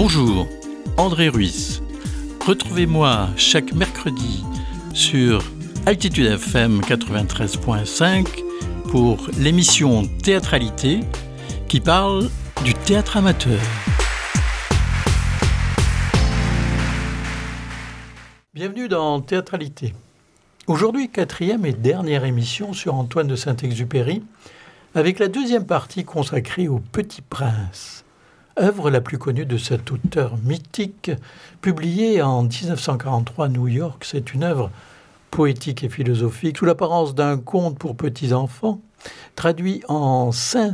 Bonjour, André Ruiz. Retrouvez-moi chaque mercredi sur Altitude FM 93.5 pour l'émission Théâtralité qui parle du théâtre amateur. Bienvenue dans Théâtralité. Aujourd'hui, 4e et dernière émission sur Antoine de Saint-Exupéry, avec la deuxième partie consacrée au Petit Prince, œuvre la plus connue de cet auteur mythique, publiée en 1943 à New York. C'est une œuvre poétique et philosophique, sous l'apparence d'un conte pour petits-enfants, traduit en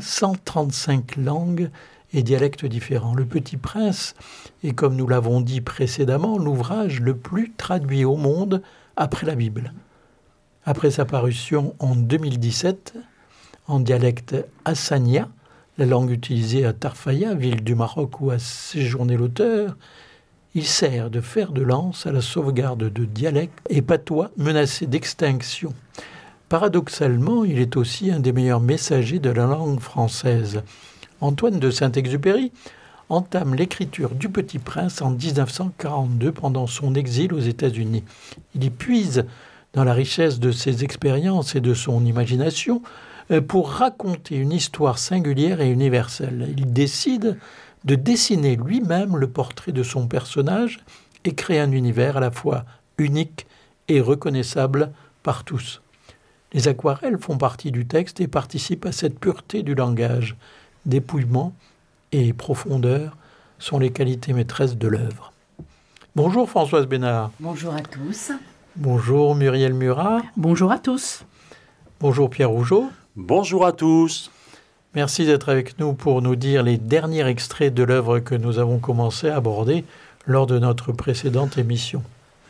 535 langues et dialectes différents. Le Petit Prince est, comme nous l'avons dit précédemment, l'ouvrage le plus traduit au monde après la Bible. Après sa parution en 2017, en dialecte hassania, la langue utilisée à Tarfaya, ville du Maroc où a séjourné l'auteur, il sert de fer de lance à la sauvegarde de dialectes et patois menacés d'extinction. Paradoxalement, il est aussi un des meilleurs messagers de la langue française. Antoine de Saint-Exupéry entame l'écriture du Petit Prince en 1942 pendant son exil aux États-Unis. Il y puise dans la richesse de ses expériences et de son imagination pour raconter une histoire singulière et universelle. Il décide de dessiner lui-même le portrait de son personnage et créer un univers à la fois unique et reconnaissable par tous. Les aquarelles font partie du texte et participent à cette pureté du langage. Dépouillement et profondeur sont les qualités maîtresses de l'œuvre. Bonjour Françoise Bénard. Bonjour à tous. Bonjour Muriel Murat. Bonjour à tous. Bonjour Pierre Rougeau. Bonjour à tous. Merci d'être avec nous pour nous dire les derniers extraits de l'œuvre que nous avons commencé à aborder lors de notre précédente émission.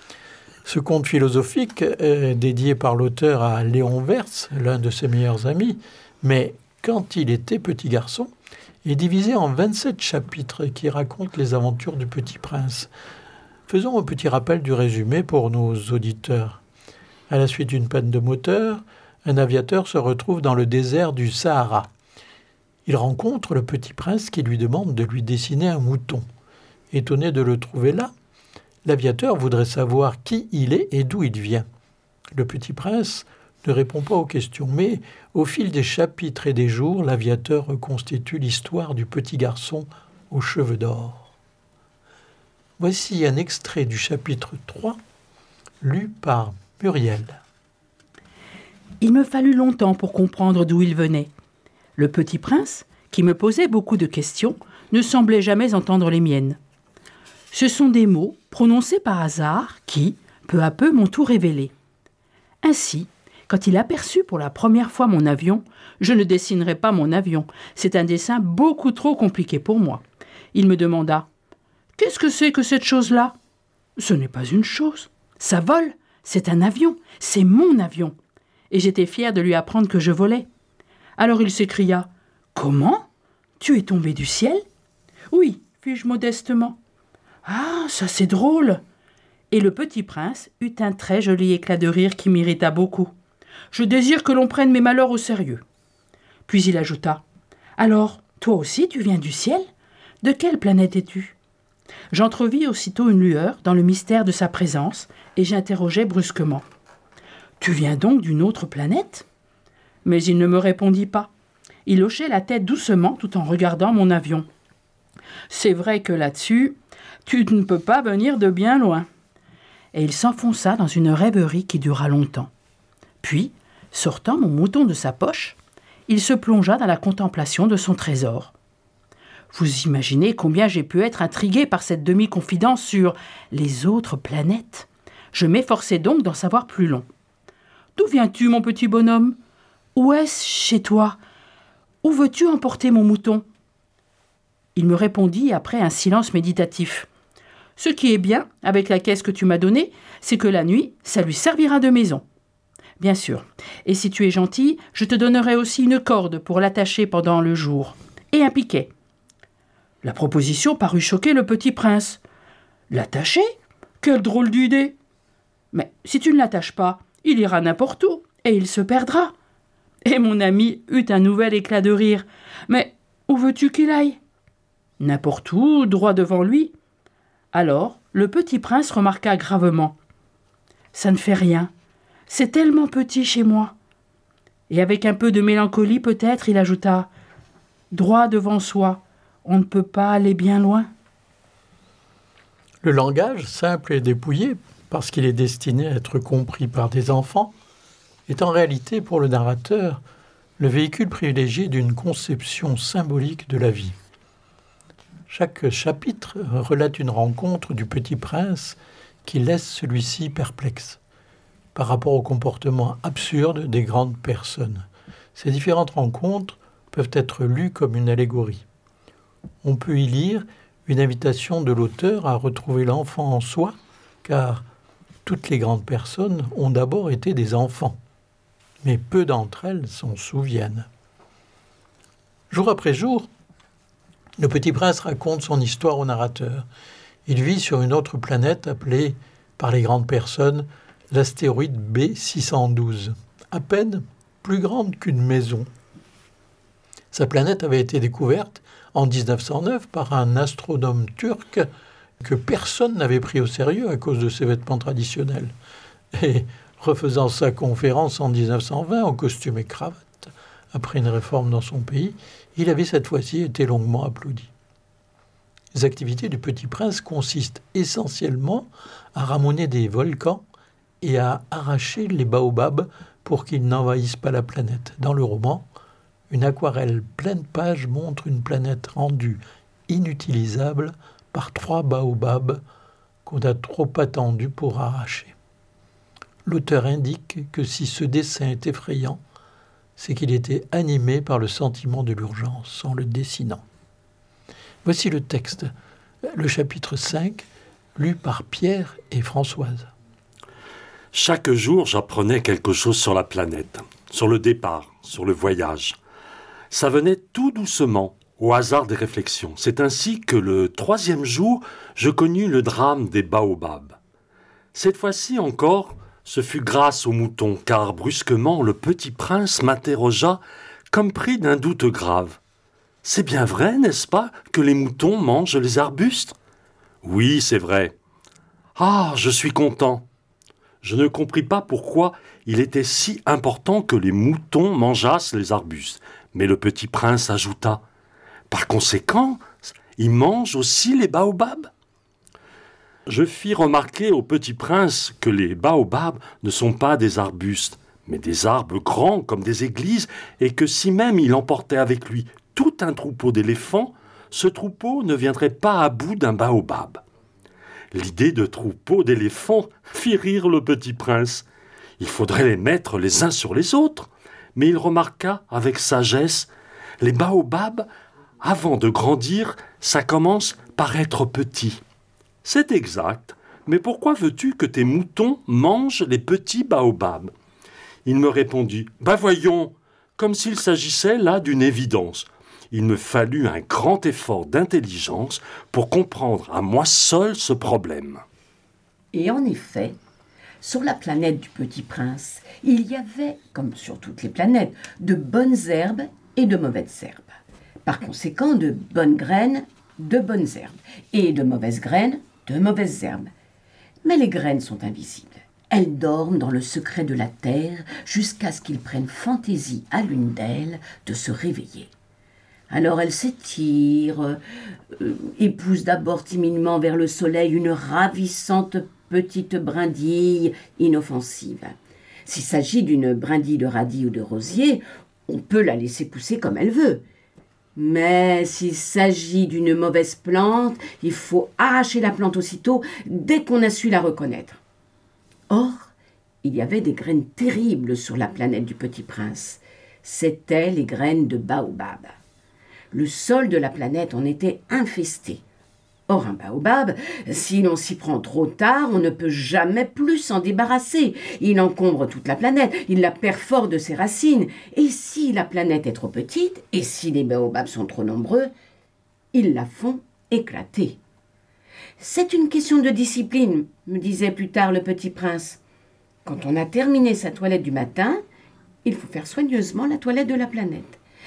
Ce conte philosophique est dédié par l'auteur à Léon Wertz, l'un de ses meilleurs amis, mais quand il était petit garçon, est divisé en 27 chapitres qui racontent les aventures du Petit Prince. Faisons un petit rappel du résumé pour nos auditeurs. À la suite d'une panne de moteur, un aviateur se retrouve dans le désert du Sahara. Il rencontre le Petit Prince qui lui demande de lui dessiner un mouton. Étonné de le trouver là, l'aviateur voudrait savoir qui il est et d'où il vient. Le Petit Prince ne répond pas aux questions, mais au fil des chapitres et des jours, l'aviateur reconstitue l'histoire du petit garçon aux cheveux d'or. Voici un extrait du chapitre 3, lu par Muriel. Il me fallut longtemps pour comprendre d'où il venait. Le Petit Prince, qui me posait beaucoup de questions, ne semblait jamais entendre les miennes. Ce sont des mots prononcés par hasard qui, peu à peu, m'ont tout révélé. Ainsi, quand il aperçut pour la première fois mon avion, je ne dessinerai pas mon avion. C'est un dessin beaucoup trop compliqué pour moi. Il me demanda « Qu'est-ce que c'est que cette chose-là » ? Ce n'est pas une chose. Ça vole. C'est un avion. C'est mon avion. Et j'étais fière de lui apprendre que je volais. Alors il s'écria « Comment ? Tu es tombé du ciel ?»« Oui, fis-je modestement. »« Ah, ça c'est drôle !» Et le Petit Prince eut un très joli éclat de rire qui m'irrita beaucoup. « Je désire que l'on prenne mes malheurs au sérieux. » Puis il ajouta « Alors, toi aussi tu viens du ciel ? De quelle planète es-tu » J'entrevis aussitôt une lueur dans le mystère de sa présence et j'interrogeai brusquement. « Tu viens donc d'une autre planète ?» Mais il ne me répondit pas. Il hochait la tête doucement tout en regardant mon avion. « C'est vrai que là-dessus, tu ne peux pas venir de bien loin. » Et il s'enfonça dans une rêverie qui dura longtemps. Puis, sortant mon mouton de sa poche, il se plongea dans la contemplation de son trésor. Vous imaginez combien j'ai pu être intriguée par cette demi-confidence sur les autres planètes. Je m'efforçai donc d'en savoir plus long. « D'où viens-tu, mon petit bonhomme ? Où est-ce chez toi ? Où veux-tu emporter mon mouton ?» Il me répondit après un silence méditatif. « Ce qui est bien avec la caisse que tu m'as donnée, c'est que la nuit, ça lui servira de maison. Bien sûr. Et si tu es gentil, je te donnerai aussi une corde pour l'attacher pendant le jour. Et un piquet. » La proposition parut choquer le Petit Prince. « L'attacher ? Quelle drôle d'idée ! Mais si tu ne l'attaches pas, il ira n'importe où et il se perdra. » Et mon ami eut un nouvel éclat de rire. « Mais où veux-tu qu'il aille ? N'importe où, droit devant lui. Alors, le petit prince remarqua gravement. « Ça ne fait rien. C'est tellement petit chez moi. » Et avec un peu de mélancolie peut-être, il ajouta « Droit devant soi, on ne peut pas aller bien loin. » Le langage, simple et dépouillé, parce qu'il est destiné à être compris par des enfants, est en réalité pour le narrateur le véhicule privilégié d'une conception symbolique de la vie. Chaque chapitre relate une rencontre du petit prince qui laisse celui-ci perplexe par rapport au comportement absurde des grandes personnes. Ces différentes rencontres peuvent être lues comme une allégorie. On peut y lire une invitation de l'auteur à retrouver l'enfant en soi, car toutes les grandes personnes ont d'abord été des enfants, mais peu d'entre elles s'en souviennent. Jour après jour, le petit prince raconte son histoire au narrateur. Il vit sur une autre planète appelée par les grandes personnes l'astéroïde B612, à peine plus grande qu'une maison. Sa planète avait été découverte en 1909 par un astronome turc que personne n'avait pris au sérieux à cause de ses vêtements traditionnels. Et refaisant sa conférence en 1920 en costume et cravate, après une réforme dans son pays, il avait cette fois-ci été longuement applaudi. Les activités du Petit Prince consistent essentiellement à ramoner des volcans et à arracher les baobabs pour qu'ils n'envahissent pas la planète. Dans le roman, une aquarelle pleine page montre une planète rendue inutilisable par 3 baobabs qu'on a trop attendus pour arracher. L'auteur indique que si ce dessin est effrayant, c'est qu'il était animé par le sentiment de l'urgence en le dessinant. Voici le texte, le chapitre 5, lu par Pierre et Françoise. Chaque jour, j'apprenais quelque chose sur la planète, sur le départ, sur le voyage. Ça venait tout doucement, au hasard des réflexions. C'est ainsi que le 3e jour, je connus le drame des baobabs. Cette fois-ci encore, ce fut grâce aux moutons, car brusquement, le petit prince m'interrogea comme pris d'un doute grave. « C'est bien vrai, n'est-ce pas, que les moutons mangent les arbustes ?»« Oui, c'est vrai. »« Ah, je suis content. » Je ne compris pas pourquoi il était si important que les moutons mangeassent les arbustes. Mais le petit prince ajouta « Par conséquent, ils mangent aussi les baobabs ?» Je fis remarquer au petit prince que les baobabs ne sont pas des arbustes, mais des arbres grands comme des églises, et que si même il emportait avec lui tout un troupeau d'éléphants, ce troupeau ne viendrait pas à bout d'un baobab. L'idée de troupeau d'éléphants fit rire le petit prince. Il faudrait les mettre les uns sur les autres. Mais il remarqua avec sagesse, les baobabs, avant de grandir, ça commence par être petit. C'est exact, mais pourquoi veux-tu que tes moutons mangent les petits baobabs ? Il me répondit, voyons, comme s'il s'agissait là d'une évidence. Il me fallut un grand effort d'intelligence pour comprendre à moi seul ce problème. Et en effet, sur la planète du Petit Prince, il y avait, comme sur toutes les planètes, de bonnes herbes et de mauvaises herbes. Par conséquent, de bonnes graines, de bonnes herbes, et de mauvaises graines, de mauvaises herbes. Mais les graines sont invisibles. Elles dorment dans le secret de la terre jusqu'à ce qu'il prenne fantaisie à l'une d'elles de se réveiller. Alors elles s'étirent et poussent d'abord timidement vers le soleil une ravissante petite brindille inoffensive. S'il s'agit d'une brindille de radis ou de rosier, on peut la laisser pousser comme elle veut. Mais s'il s'agit d'une mauvaise plante, il faut arracher la plante aussitôt dès qu'on a su la reconnaître. Or, il y avait des graines terribles sur la planète du Petit Prince. C'étaient les graines de baobab. Le sol de la planète en était infesté. Or, un baobab, si l'on s'y prend trop tard, on ne peut jamais plus s'en débarrasser. Il encombre toute la planète, il la perfore de ses racines. Et si la planète est trop petite, et si les baobabs sont trop nombreux, ils la font éclater. C'est une question de discipline, me disait plus tard le Petit Prince. Quand on a terminé sa toilette du matin, il faut faire soigneusement la toilette de la planète.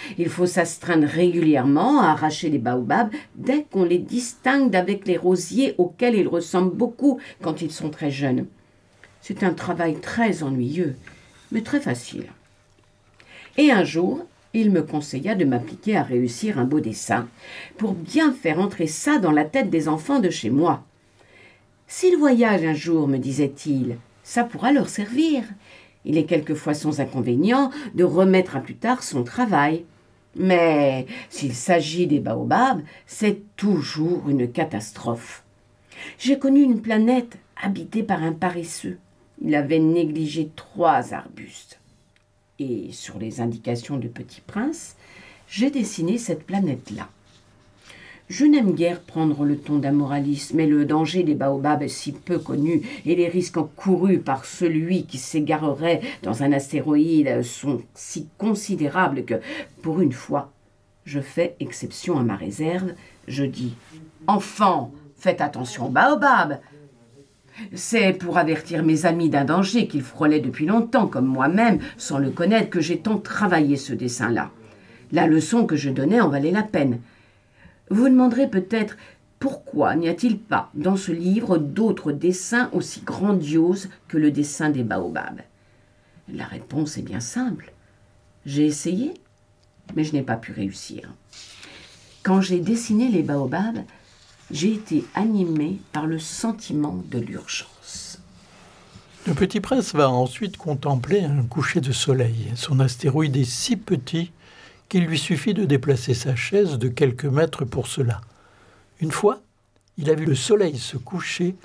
Il faut s'astreindre régulièrement à arracher les baobabs dès qu'on les distingue d'avec les rosiers auxquels ils ressemblent beaucoup quand ils sont très jeunes. C'est un travail très ennuyeux, mais très facile. Et un jour, il me conseilla de m'appliquer à réussir un beau dessin pour bien faire entrer ça dans la tête des enfants de chez moi. S'ils voyagent un jour, me disait-il, ça pourra leur servir. Il est quelquefois sans inconvénient de remettre à plus tard son travail. Mais s'il s'agit des baobabs, c'est toujours une catastrophe. J'ai connu une planète habitée par un paresseux. Il avait négligé 3 arbustes. Et sur les indications du Petit Prince, j'ai dessiné cette planète-là. Je n'aime guère prendre le ton d'un moraliste, mais le danger des baobabs est si peu connu et les risques encourus par celui qui s'égarerait dans un astéroïde sont si considérables que, pour une fois, je fais exception à ma réserve. Je dis « Enfants, faites attention aux baobabs !» C'est pour avertir mes amis d'un danger qu'ils frôlaient depuis longtemps, comme moi-même, sans le connaître, que j'ai tant travaillé ce dessin-là. La leçon que je donnais en valait la peine. Vous demanderez peut-être pourquoi n'y a-t-il pas dans ce livre d'autres dessins aussi grandioses que le dessin des baobabs ? La réponse est bien simple. J'ai essayé, mais je n'ai pas pu réussir. Quand j'ai dessiné les baobabs, j'ai été animé par le sentiment de l'urgence. Le Petit Prince va ensuite contempler un coucher de soleil. Son astéroïde est si petit qu'il lui suffit de déplacer sa chaise de quelques mètres pour cela. Une fois, il a vu le soleil se coucher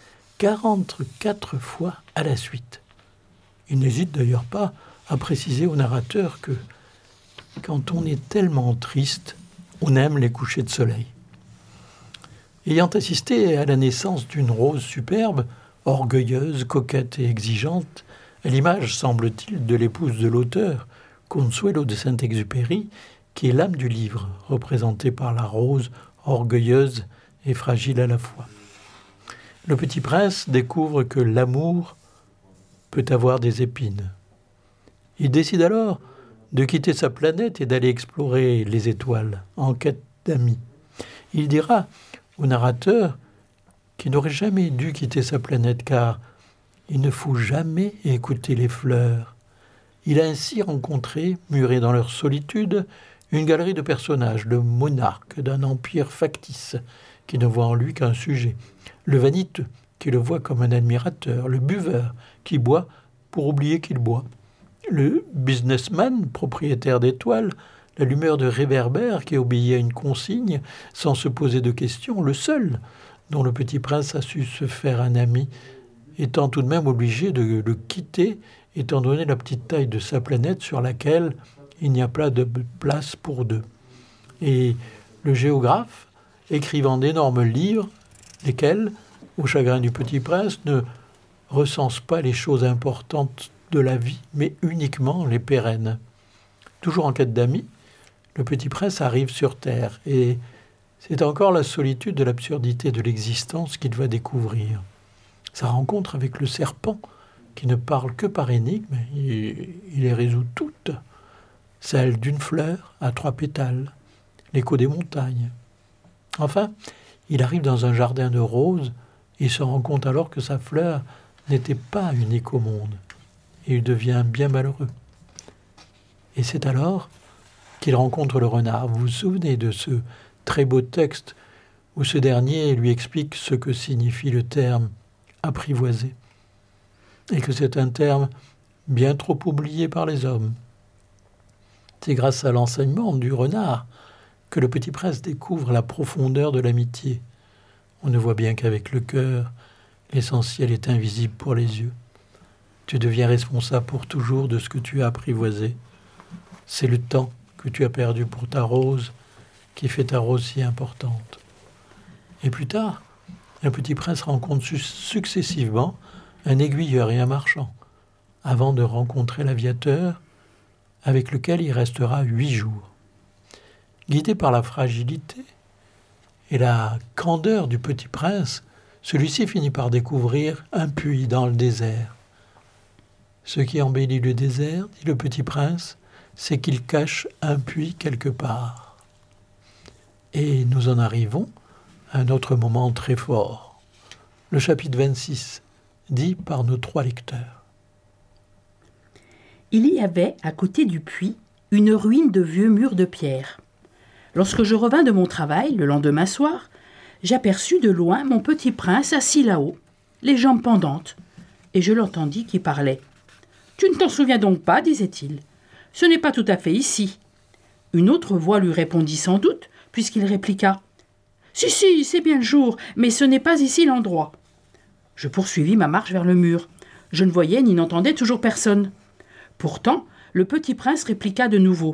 44 fois à la suite. Il n'hésite d'ailleurs pas à préciser au narrateur que quand on est tellement triste, on aime les couchers de soleil. Ayant assisté à la naissance d'une rose superbe, orgueilleuse, coquette et exigeante, à l'image, semble-t-il, de l'épouse de l'auteur, Consuelo de Saint-Exupéry, qui est l'âme du livre, représentée par la rose, orgueilleuse et fragile à la fois. Le Petit Prince découvre que l'amour peut avoir des épines. Il décide alors de quitter sa planète et d'aller explorer les étoiles, en quête d'amis. Il dira au narrateur qu'il n'aurait jamais dû quitter sa planète car il ne faut jamais écouter les fleurs. Il a ainsi rencontré, murés dans leur solitude, une galerie de personnages, le monarque d'un empire factice qui ne voit en lui qu'un sujet, le vaniteux qui le voit comme un admirateur, le buveur qui boit pour oublier qu'il boit, le businessman, propriétaire d'étoiles, l'allumeur de réverbères qui obéit à une consigne sans se poser de questions, le seul dont le Petit Prince a su se faire un ami, étant tout de même obligé de le quitter, étant donné la petite taille de sa planète sur laquelle il n'y a pas de place pour deux. Et le géographe, écrivant d'énormes livres, lesquels, au chagrin du Petit Prince, ne recensent pas les choses importantes de la vie, mais uniquement les pérennes. Toujours en quête d'amis, le Petit Prince arrive sur Terre, et c'est encore la solitude de l'absurdité de l'existence qu'il va découvrir. Sa rencontre avec le serpent, qui ne parle que par énigmes, il les résout toutes. Celle d'une fleur à 3 pétales, l'écho des montagnes. Enfin, il arrive dans un jardin de roses et se rend compte alors que sa fleur n'était pas unique au monde. Et il devient bien malheureux. Et c'est alors qu'il rencontre le renard. Vous vous souvenez de ce très beau texte où ce dernier lui explique ce que signifie le terme « apprivoiser » et que c'est un terme bien trop oublié par les hommes. C'est grâce à l'enseignement du renard que le Petit Prince découvre la profondeur de l'amitié. On ne voit bien qu'avec le cœur, l'essentiel est invisible pour les yeux. Tu deviens responsable pour toujours de ce que tu as apprivoisé. C'est le temps que tu as perdu pour ta rose qui fait ta rose si importante. Et plus tard, le Petit Prince rencontre successivement un aiguilleur et un marchand, avant de rencontrer l'aviateur, avec lequel il restera 8 jours. Guidé par la fragilité et la candeur du Petit Prince, celui-ci finit par découvrir un puits dans le désert. Ce qui embellit le désert, dit le Petit Prince, c'est qu'il cache un puits quelque part. Et nous en arrivons à un autre moment très fort, le chapitre 26, dit par nos 3 lecteurs. Il y avait, à côté du puits, une ruine de vieux murs de pierre. Lorsque je revins de mon travail, le lendemain soir, j'aperçus de loin mon petit prince assis là-haut, les jambes pendantes, et je l'entendis qui parlait. « Tu ne t'en souviens donc pas, disait-il. Ce n'est pas tout à fait ici. » Une autre voix lui répondit sans doute, puisqu'il répliqua. « Si, c'est bien le jour, mais ce n'est pas ici l'endroit. » Je poursuivis ma marche vers le mur. Je ne voyais ni n'entendais toujours personne. Pourtant, le petit prince répliqua de nouveau.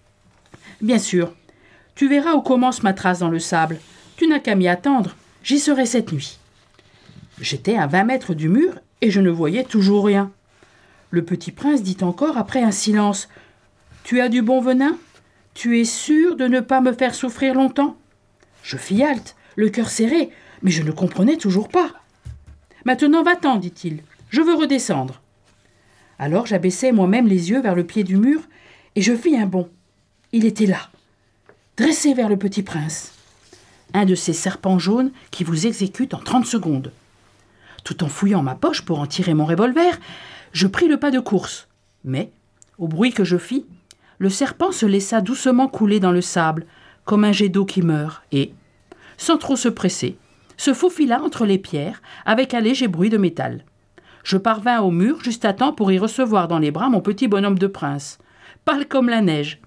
« Bien sûr, tu verras où commence ma trace dans le sable. Tu n'as qu'à m'y attendre, j'y serai cette nuit. » J'étais à 20 mètres du mur et je ne voyais toujours rien. Le petit prince dit encore après un silence. « Tu as du bon venin ? Tu es sûr de ne pas me faire souffrir longtemps ?» Je fis halte, le cœur serré, mais je ne comprenais toujours pas. « Maintenant va-t'en, dit-il, je veux redescendre. » Alors j'abaissai moi-même les yeux vers le pied du mur et je fis un bond. Il était là, dressé vers le petit prince. Un de ces serpents jaunes qui vous exécutent en 30 secondes. Tout en fouillant ma poche pour en tirer mon revolver, je pris le pas de course. Mais, au bruit que je fis, le serpent se laissa doucement couler dans le sable, comme un jet d'eau qui meurt, et, sans trop se presser, se faufila entre les pierres avec un léger bruit de métal. Je parvins au mur juste à temps pour y recevoir dans les bras mon petit bonhomme de prince, pâle comme la neige.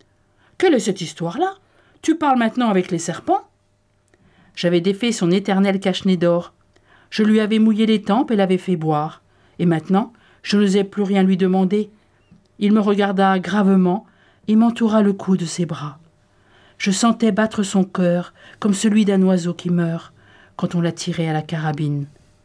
« Quelle est cette histoire-là ? Tu parles maintenant avec les serpents ?» J'avais défait son éternel cache-nez d'or. Je lui avais mouillé les tempes et l'avais fait boire. Et maintenant, je n'osais plus rien lui demander. Il me regarda gravement et m'entoura le cou de ses bras. Je sentais battre son cœur comme celui d'un oiseau qui meurt quand on l'a tiré à la carabine.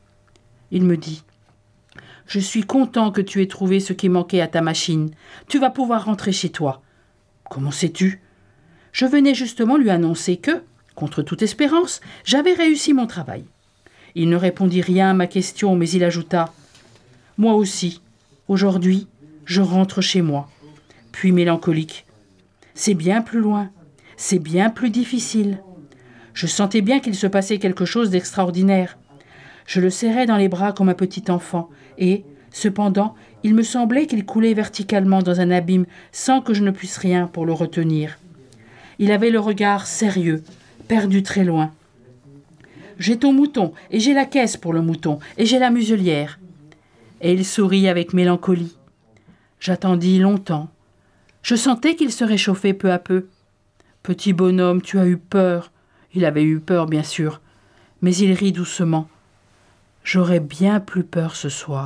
Il me dit « Je suis content que tu aies trouvé ce qui manquait à ta machine. Tu vas pouvoir rentrer chez toi. » « Comment sais-tu » Je venais justement lui annoncer que, contre toute espérance, j'avais réussi mon travail. Il ne répondit rien à ma question, mais il ajouta « Moi aussi, aujourd'hui, je rentre chez moi. » Puis mélancolique « C'est bien plus loin, c'est bien plus difficile. » Je sentais bien qu'il se passait quelque chose d'extraordinaire. Je le serrais dans les bras comme un petit enfant, et, cependant, il me semblait qu'il coulait verticalement dans un abîme sans que je ne puisse rien pour le retenir. Il avait le regard sérieux, perdu très loin. « J'ai ton mouton, et j'ai la caisse pour le mouton, et j'ai la muselière. » Et il sourit avec mélancolie. J'attendis longtemps. Je sentais qu'il se réchauffait peu à peu. « Petit bonhomme, tu as eu peur. » Il avait eu peur, bien sûr, mais il rit doucement. « J'aurais bien plus peur ce soir. »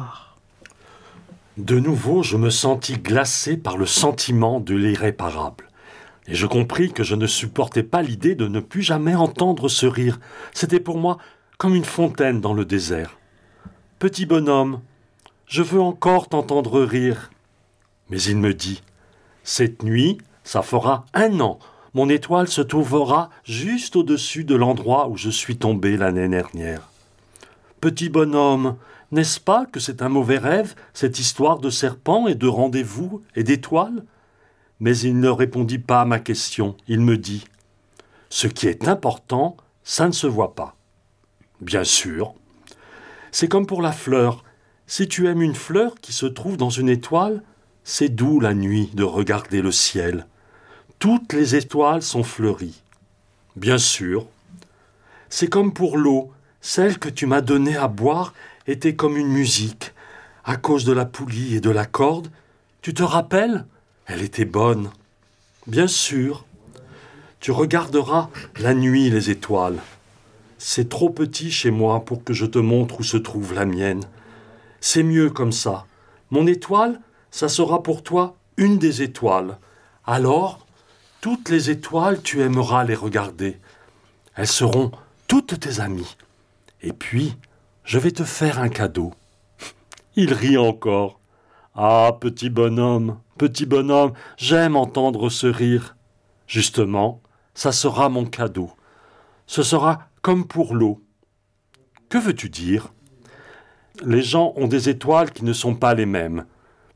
De nouveau, je me sentis glacé par le sentiment de l'irréparable. Et je compris que je ne supportais pas l'idée de ne plus jamais entendre ce rire. C'était pour moi comme une fontaine dans le désert. « Petit bonhomme, je veux encore t'entendre rire. » Mais il me dit « Cette nuit, ça fera 1 an. Mon étoile se trouvera juste au-dessus de l'endroit où je suis tombé l'année dernière. Petit bonhomme, n'est-ce pas que c'est un mauvais rêve, cette histoire de serpent et de rendez-vous et d'étoiles ?» Mais il ne répondit pas à ma question. Il me dit « Ce qui est important, ça ne se voit pas. » Bien sûr. C'est comme pour la fleur. Si tu aimes une fleur qui se trouve dans une étoile, c'est doux la nuit de regarder le ciel. Toutes les étoiles sont fleuries. Bien sûr. C'est comme pour l'eau. Celle que tu m'as donnée à boire était comme une musique. À cause de la poulie et de la corde, tu te rappelles ? Elle était bonne. Bien sûr. Tu regarderas la nuit les étoiles. C'est trop petit chez moi pour que je te montre où se trouve la mienne. C'est mieux comme ça. Mon étoile, ça sera pour toi une des étoiles. Alors, toutes les étoiles, tu aimeras les regarder. Elles seront toutes tes amies. Et puis, je vais te faire un cadeau. » Il rit encore. « Ah, petit bonhomme, j'aime entendre ce rire. Justement, ça sera mon cadeau. Ce sera comme pour l'eau. » Que veux-tu dire ? Les gens ont des étoiles qui ne sont pas les mêmes.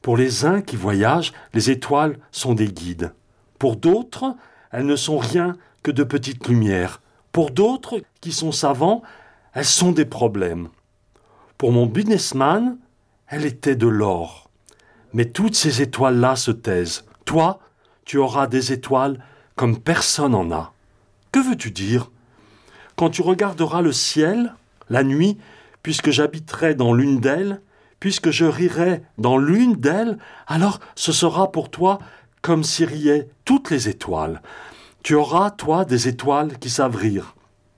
Pour les uns qui voyagent, les étoiles sont des guides. Pour d'autres, elles ne sont rien que de petites lumières. Pour d'autres qui sont savants, elles sont des problèmes. Pour mon businessman, elle était de l'or. Mais toutes ces étoiles-là se taisent. Toi, tu auras des étoiles comme personne n'en a. Que veux-tu dire ? Quand tu regarderas le ciel, la nuit, puisque j'habiterai dans l'une d'elles, puisque je rirai dans l'une d'elles, alors ce sera pour toi comme si riaient toutes les étoiles. Tu auras, toi, des étoiles qui savent rire.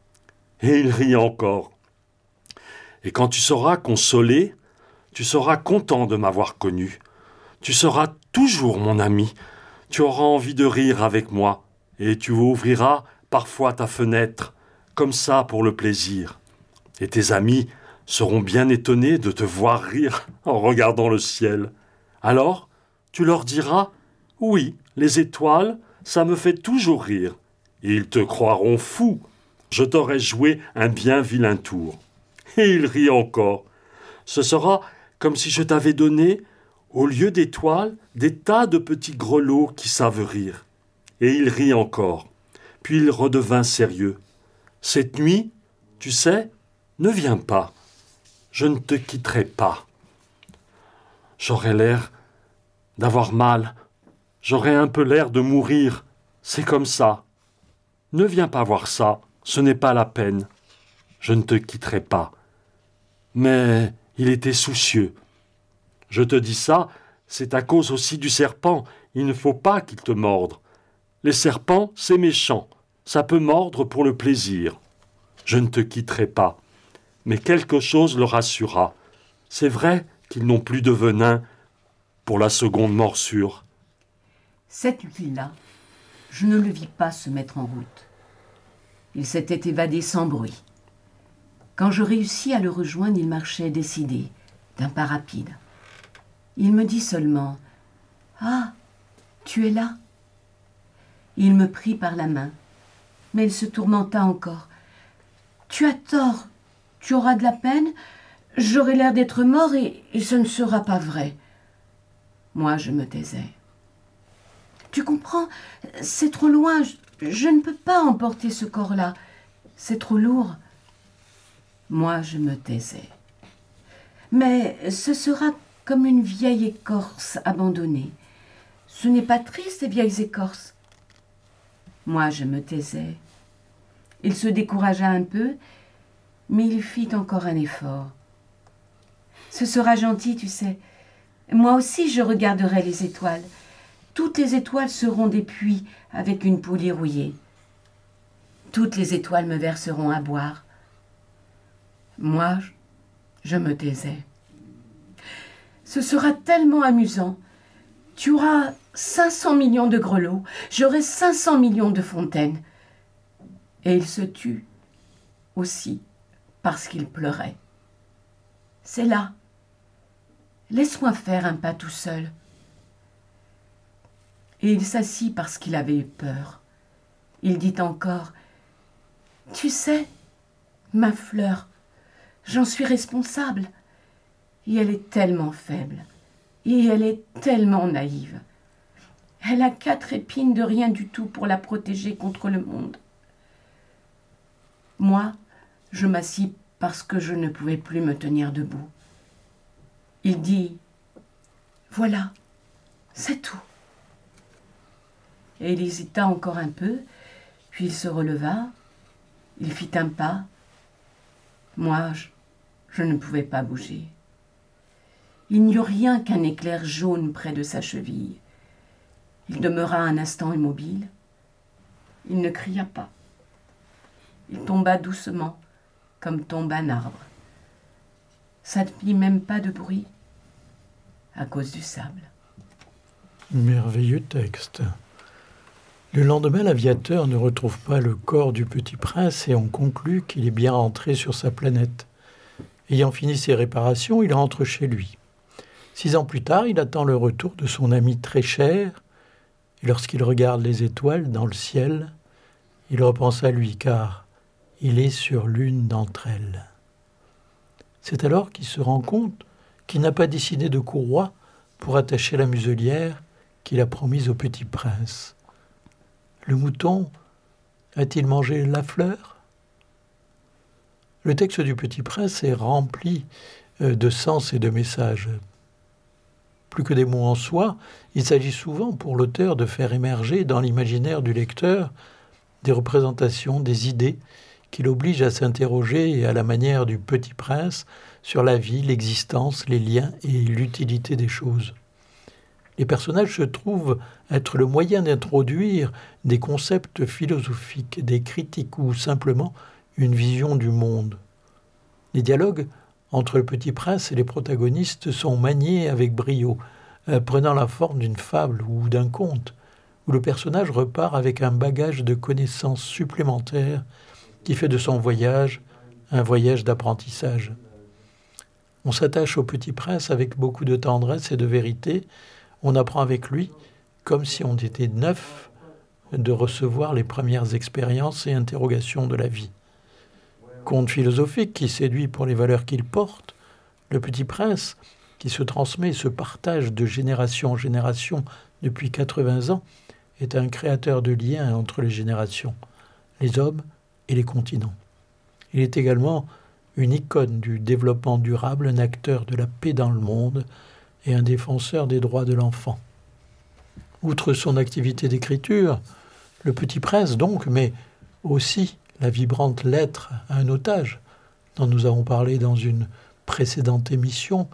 Et il rit encore. Et quand tu seras consolé, tu seras content de m'avoir connu. Tu seras toujours mon ami. Tu auras envie de rire avec moi. Et tu ouvriras parfois ta fenêtre, comme ça pour le plaisir. Et tes amis seront bien étonnés de te voir rire en regardant le ciel. Alors, tu leur diras « Oui, les étoiles, ça me fait toujours rire. » Et ils te croiront fou. Je t'aurai joué un bien vilain tour. Et il rit encore. Ce sera comme si je t'avais donné, au lieu d'étoiles, des tas de petits grelots qui savent rire. Et il rit encore. Puis il redevint sérieux. Cette nuit, tu sais, ne viens pas. Je ne te quitterai pas. J'aurais l'air d'avoir mal. J'aurais un peu l'air de mourir. C'est comme ça. Ne viens pas voir ça. Ce n'est pas la peine. Je ne te quitterai pas. Mais il était soucieux. Je te dis ça, c'est à cause aussi du serpent. Il ne faut pas qu'il te morde. Les serpents, c'est méchant. Ça peut mordre pour le plaisir. Je ne te quitterai pas. Mais quelque chose le rassura. C'est vrai qu'ils n'ont plus de venin pour la seconde morsure. Cette nuit-là, je ne le vis pas se mettre en route. Il s'était évadé sans bruit. Quand je réussis à le rejoindre, il marchait décidé, d'un pas rapide. Il me dit seulement « Ah, tu es là ?» Il me prit par la main, mais il se tourmenta encore. « Tu as tort, tu auras de la peine, j'aurai l'air d'être mort et ce ne sera pas vrai. » Moi, je me taisais. « Tu comprends, c'est trop loin, je ne peux pas emporter ce corps-là, c'est trop lourd. » Moi, je me taisais. « Mais ce sera comme une vieille écorce abandonnée. Ce n'est pas triste, ces vieilles écorces. » Moi, je me taisais. Il se découragea un peu, mais il fit encore un effort. « Ce sera gentil, tu sais. Moi aussi, je regarderai les étoiles. Toutes les étoiles seront des puits avec une poulie rouillée. Toutes les étoiles me verseront à boire. » Moi, je me taisais. « Ce sera tellement amusant. Tu auras 500 millions de grelots, j'aurai 500 millions de fontaines. » Et il se tut aussi parce qu'il pleurait. « C'est là. Laisse-moi faire un pas tout seul. » Et il s'assit parce qu'il avait eu peur. Il dit encore « Tu sais, ma fleur, j'en suis responsable. Et elle est tellement faible. Et elle est tellement naïve. Elle a 4 épines de rien du tout pour la protéger contre le monde. » Moi, je m'assis parce que je ne pouvais plus me tenir debout. Il dit « Voilà, c'est tout. » Et il hésita encore un peu, puis il se releva, il fit un pas. Moi, je ne pouvais pas bouger. Il n'y eut rien qu'un éclair jaune près de sa cheville. Il demeura un instant immobile. Il ne cria pas. Il tomba doucement, comme tombe un arbre. Ça ne fit même pas de bruit, à cause du sable. Merveilleux texte. Le lendemain, l'aviateur ne retrouve pas le corps du petit prince et on conclut qu'il est bien rentré sur sa planète. Ayant fini ses réparations, il rentre chez lui. 6 ans plus tard, il attend le retour de son ami très cher et lorsqu'il regarde les étoiles dans le ciel, il repense à lui car il est sur l'une d'entre elles. C'est alors qu'il se rend compte qu'il n'a pas décidé de courroie pour attacher la muselière qu'il a promise au petit prince. Le mouton a-t-il mangé la fleur ? Le texte du Petit Prince est rempli de sens et de messages. Plus que des mots en soi, il s'agit souvent pour l'auteur de faire émerger dans l'imaginaire du lecteur des représentations, des idées qui l'obligent à s'interroger à la manière du Petit Prince sur la vie, l'existence, les liens et l'utilité des choses. Les personnages se trouvent être le moyen d'introduire des concepts philosophiques, des critiques ou simplement une vision du monde. Les dialogues entre le Petit Prince et les protagonistes sont maniés avec brio, prenant la forme d'une fable ou d'un conte, où le personnage repart avec un bagage de connaissances supplémentaires qui fait de son voyage un voyage d'apprentissage. On s'attache au Petit Prince avec beaucoup de tendresse et de vérité. On apprend avec lui, comme si on était neuf, de recevoir les premières expériences et interrogations de la vie. Conte philosophique qui séduit pour les valeurs qu'il porte, le Petit Prince, qui se transmet et se partage de génération en génération depuis 80 ans, est un créateur de liens entre les générations, les hommes et les continents. Il est également une icône du développement durable, un acteur de la paix dans le monde et un défenseur des droits de l'enfant. Outre son activité d'écriture, le Petit Prince donc, mais aussi la vibrante lettre à un otage, dont nous avons parlé dans une précédente émission,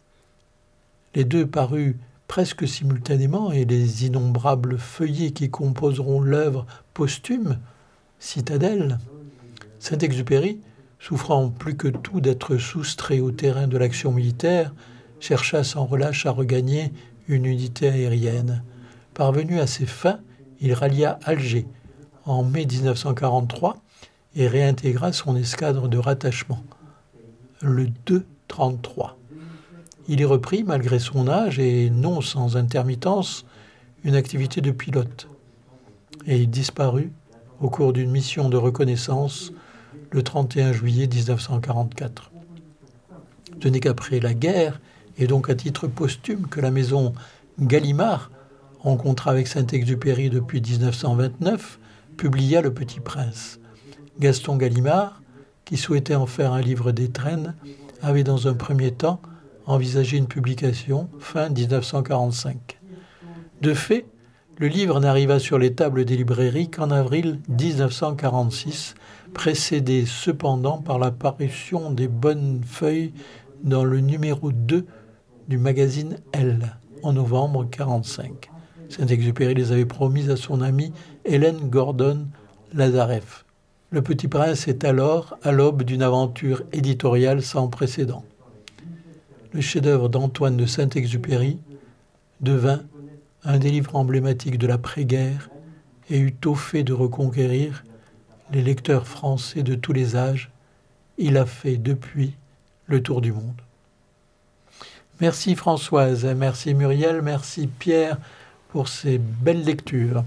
les deux parus presque simultanément et les innombrables feuillets qui composeront l'œuvre posthume, Citadelle, Saint-Exupéry, souffrant plus que tout d'être soustrait au terrain de l'action militaire, chercha sans relâche à regagner une unité aérienne. Parvenu à ses fins, il rallia Alger en mai 1943 et réintégra son escadre de rattachement, le 2-33. Il y reprit, malgré son âge et non sans intermittence, une activité de pilote. Et il disparut au cours d'une mission de reconnaissance le 31 juillet 1944. Ce n'est qu'après la guerre, et donc à titre posthume, que la maison Gallimard, en contrat avec Saint-Exupéry depuis 1929, publia Le Petit Prince. Gaston Gallimard, qui souhaitait en faire un livre d'étrennes, avait dans un premier temps envisagé une publication fin 1945. De fait, le livre n'arriva sur les tables des librairies qu'en avril 1946, précédé cependant par la parution des bonnes feuilles dans le numéro 2 du magazine Elle, en novembre 1945. Saint-Exupéry les avait promises à son amie Hélène Gordon Lazareff. Le Petit Prince est alors à l'aube d'une aventure éditoriale sans précédent. Le chef-d'œuvre d'Antoine de Saint-Exupéry devint un des livres emblématiques de l'après-guerre et eut au fait de reconquérir les lecteurs français de tous les âges. Il a fait depuis le tour du monde. Merci Françoise, merci Muriel, merci Pierre pour ces belles lectures.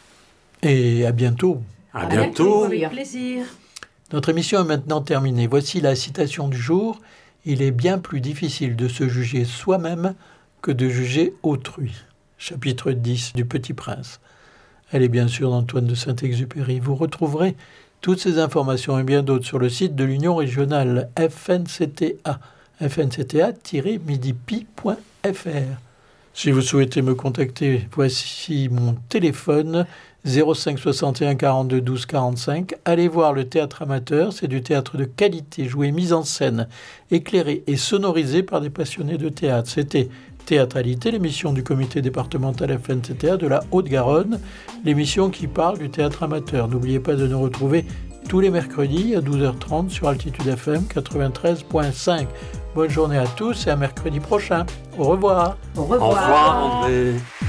Et à bientôt. À bientôt. Avec plaisir. Notre émission est maintenant terminée. Voici la citation du jour. Il est bien plus difficile de se juger soi-même que de juger autrui. Chapitre 10 du Petit Prince. Elle est bien sûr d'Antoine de Saint-Exupéry. Vous retrouverez toutes ces informations et bien d'autres sur le site de l'Union régionale FNCTA, fncta-midipi.fr. Si vous souhaitez me contacter, voici mon téléphone 05 61 42 12 45. Allez voir le théâtre amateur, c'est du théâtre de qualité, joué, mise en scène, éclairé et sonorisé par des passionnés de théâtre. C'était Théâtralité, l'émission du comité départemental FNCTA de la Haute-Garonne, l'émission qui parle du théâtre amateur. N'oubliez pas de nous retrouver tous les mercredis à 12h30 sur Altitude FM 93.5. Bonne journée à tous et à mercredi prochain. Au revoir. Au revoir. Au revoir André.